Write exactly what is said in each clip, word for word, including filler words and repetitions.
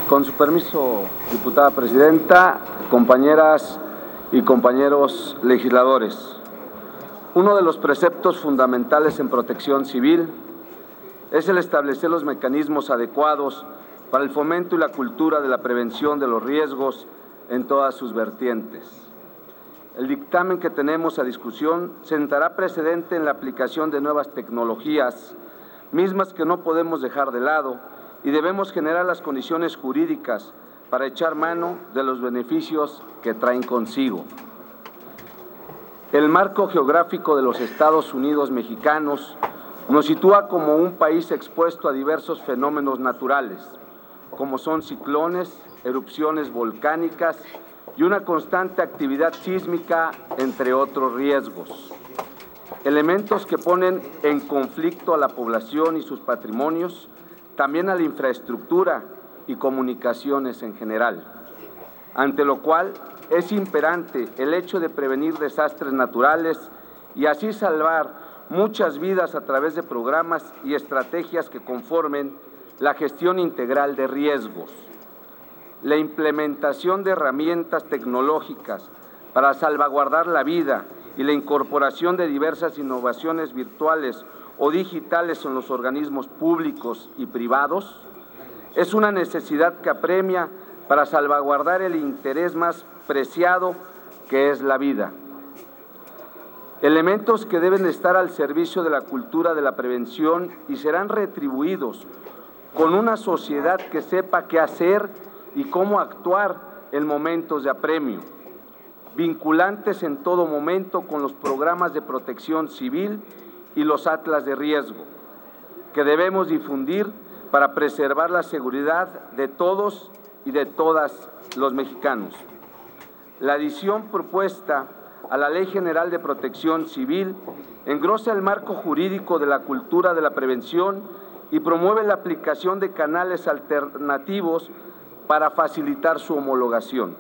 Con su permiso, diputada presidenta, compañeras y compañeros legisladores, uno de los preceptos fundamentales en protección civil es el establecer los mecanismos adecuados para el fomento y la cultura de la prevención de los riesgos en todas sus vertientes. El dictamen que tenemos a discusión sentará precedente en la aplicación de nuevas tecnologías, mismas que no podemos dejar de lado, y debemos generar las condiciones jurídicas para echar mano de los beneficios que traen consigo. El marco geográfico de los Estados Unidos mexicanos nos sitúa como un país expuesto a diversos fenómenos naturales, como son ciclones, erupciones volcánicas y una constante actividad sísmica, entre otros riesgos. Elementos que ponen en conflicto a la población y sus patrimonios, también a la infraestructura y comunicaciones en general, ante lo cual es imperante el hecho de prevenir desastres naturales y así salvar muchas vidas a través de programas y estrategias que conformen la gestión integral de riesgos. La implementación de herramientas tecnológicas para salvaguardar la vida y la incorporación de diversas innovaciones virtuales o digitales en los organismos públicos y privados es una necesidad que apremia para salvaguardar el interés más preciado, que es la vida. Elementos que deben estar al servicio de la cultura de la prevención y serán retribuidos con una sociedad que sepa qué hacer y cómo actuar en momentos de apremio, vinculantes en todo momento con los programas de protección civil y los atlas de riesgo, que debemos difundir para preservar la seguridad de todos y de todas los mexicanos. La adición propuesta a la Ley General de Protección Civil engrosa el marco jurídico de la cultura de la prevención y promueve la aplicación de canales alternativos para facilitar su homologación.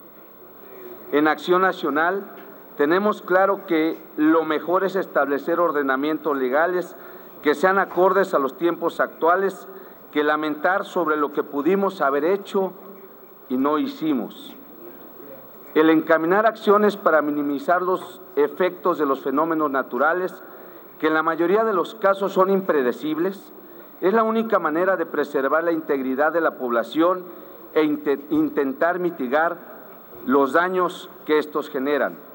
En Acción Nacional tenemos claro que lo mejor es establecer ordenamientos legales que sean acordes a los tiempos actuales que lamentar sobre lo que pudimos haber hecho y no hicimos. El encaminar acciones para minimizar los efectos de los fenómenos naturales, que en la mayoría de los casos son impredecibles, es la única manera de preservar la integridad de la población e intentar mitigar los daños que estos generan.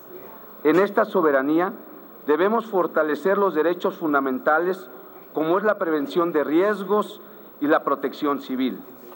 En esta soberanía debemos fortalecer los derechos fundamentales como es la prevención de riesgos y la protección civil.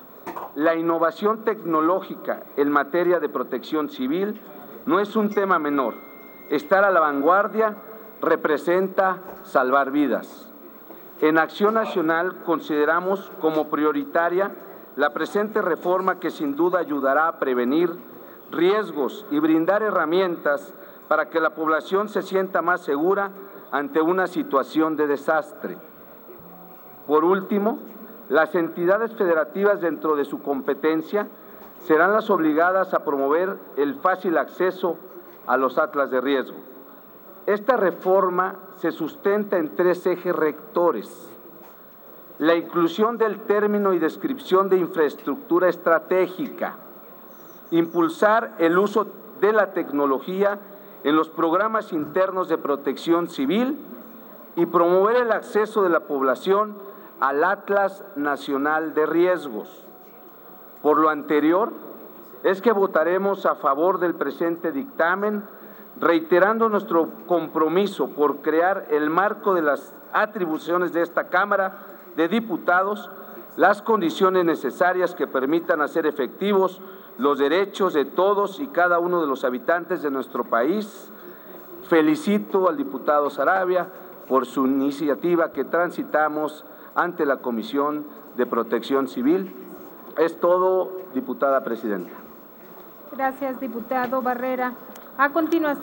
La innovación tecnológica en materia de protección civil no es un tema menor. Estar a la vanguardia representa salvar vidas. En Acción Nacional consideramos como prioritaria la presente reforma que sin duda ayudará a prevenir riesgos y brindar herramientas para que la población se sienta más segura ante una situación de desastre. Por último, las entidades federativas dentro de su competencia serán las obligadas a promover el fácil acceso a los atlas de riesgo. Esta reforma se sustenta en tres ejes rectores: la inclusión del término y descripción de infraestructura estratégica, impulsar el uso de la tecnología en los programas internos de protección civil y promover el acceso de la población al Atlas Nacional de Riesgos. Por lo anterior, es que votaremos a favor del presente dictamen, reiterando nuestro compromiso por crear el marco de las atribuciones de esta Cámara de Diputados, las condiciones necesarias que permitan hacer efectivos los derechos de todos y cada uno de los habitantes de nuestro país. Felicito al diputado Saravia por su iniciativa que transitamos ante la Comisión de Protección Civil. Es todo, diputada presidenta. Gracias, diputado Barrera. A continuación.